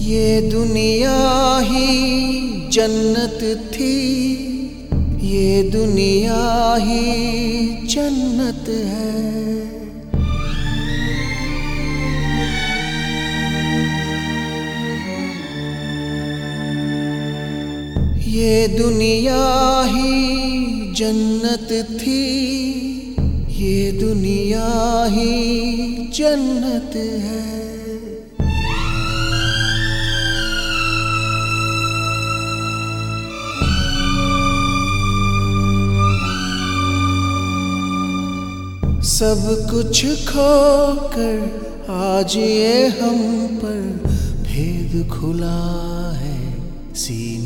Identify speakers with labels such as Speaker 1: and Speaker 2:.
Speaker 1: ये दुनिया ही जन्नत थी, ये दुनिया ही जन्नत है। ये दुनिया ही जन्नत थी, ये दुनिया ही जन्नत है। सब कुछ खोकर आज ये हम पर भेद खुला है सीने